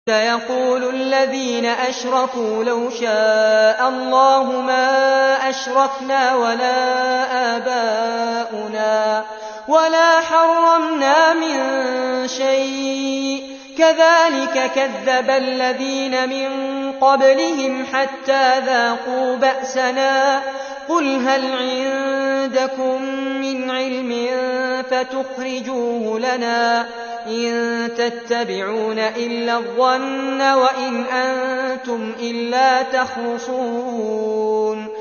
سيقول الذين أشركوا لو شاء الله ما أشركنا ولا آباؤنا ولا حرمنا من شيء كذلك كذب الذين من قبلهم حتى ذاقوا بأسنا قل هل عندكم من علم فتخرجوه لنا إن تتبعون إلا الظن وإن أنتم إلا تخرصون